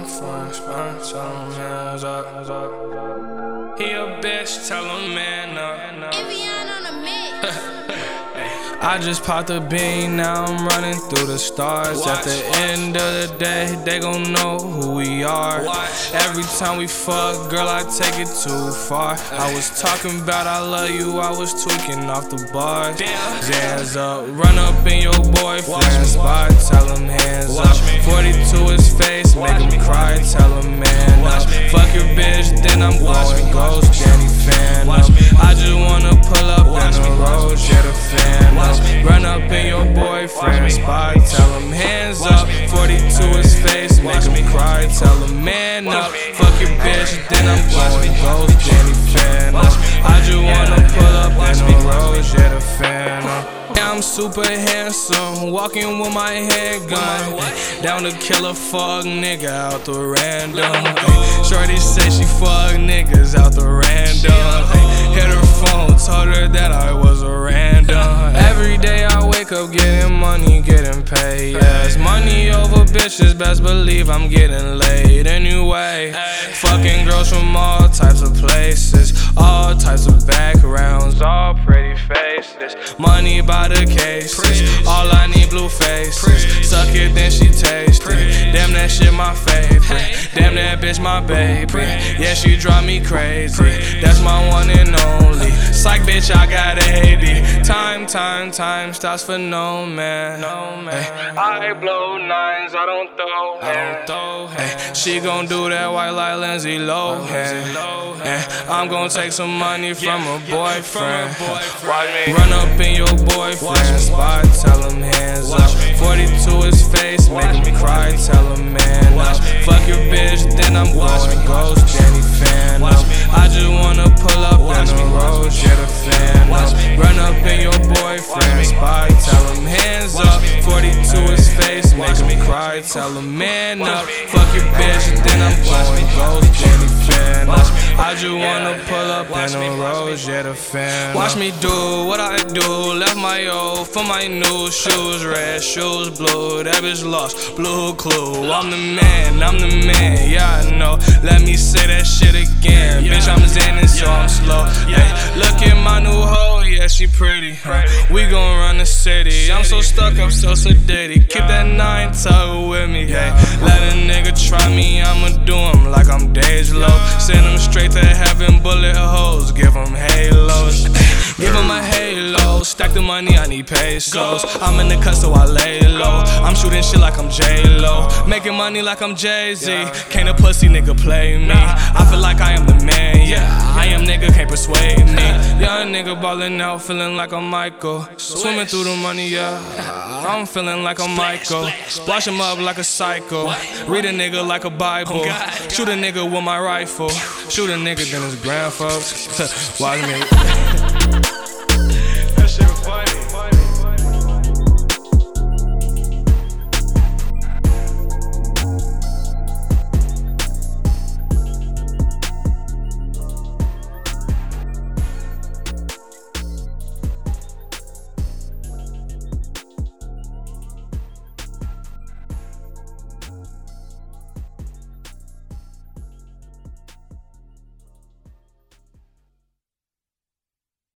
I'm fine, tell him hands up. He a bitch, tell him man up. Evian on the mix. I just popped a bean, now I'm running through the stars. At the end of the day, they gon' know who we are. Every time we fuck, girl, I take it too far. I was talking about I love you, I was tweaking off the bars. Hands up, run up in your boyfriend's spot, tell him hands up. 42 his face, make him cry, tell him man up. Fuck your bitch, then I'm going ghost, Danny fan up. I just wanna pull up in the road, share the fan up. Run up in your boyfriend's spot, tell him hands up. 42 his face, make him cry, tell him man up. Fuck your bitch, then I'm going ghost, Danny fan up. I just wanna pull up in the road, share the fan up. I'm super handsome, walking with my handgun. Down to kill a fuck nigga out the random. Shorty say she fuck niggas out the random. Hit her phone, told her that I was a random. Every day I wake up getting money, getting paid. Yes, money over bitches, best believe I'm getting laid anyway. Fucking girls from all types of places, all types of backgrounds, all pretty faces. Money by the cases, all I need blue faces. Suck it, then she taste it. Damn, that shit my favorite. Damn, that bitch my baby. Yeah, she drive me crazy. That's my one and only. Psych, bitch, I got a Haiti. Time stops for no man. I blow nines, I don't throw. She gon' do that white like Lindsay Lohan. I'm gon' take some money from her boyfriend. Run up in your boyfriend's spot, tell him hands up. 42 his face, make him cry, tell him man up. Fuck your bitch, then I'm going ghost, Danny fan up. I just wanna pull up in the road, share the fan up. Run up in your boyfriend's spot, tell him hands up. 42 his face, make him cry, tell him man up. Fuck your bitch, then I'm going ghost, Danny fan up. I just wanna pull up in the road, share the fan up. Watch me do what I do, left my old for my new shoes, red shoes, blue, that bitch lost, blue clue. I'm the man, yeah I know. Let me say that shit again, bitch I'm zenning so I'm slow. Hey, look at my new hoe, yeah she pretty. We gon' run the city, I'm so stuck, I'm so sedated. Keep that 9 tug with me, hey. Let a nigga try me, I'ma do him like I'm Dej Low. Send him straight to heaven, bullet holes, give him halos. Give him a halo, stack the money, I need pesos. I'm in the cut so I lay low. I'm shooting shit like I'm J-Lo, making money like I'm Jay-Z. Can't a pussy nigga play me, I feel like I am the man, yeah. I am nigga, can't persuade me. Young nigga ballin' out, feeling like I'm Michael. Swimming through the money, yeah. I'm feeling like I'm Michael. Wash him up like a psycho. Read a nigga like a Bible. Shoot a nigga with my rifle. Shoot a nigga, then his grandfolks. Watch me.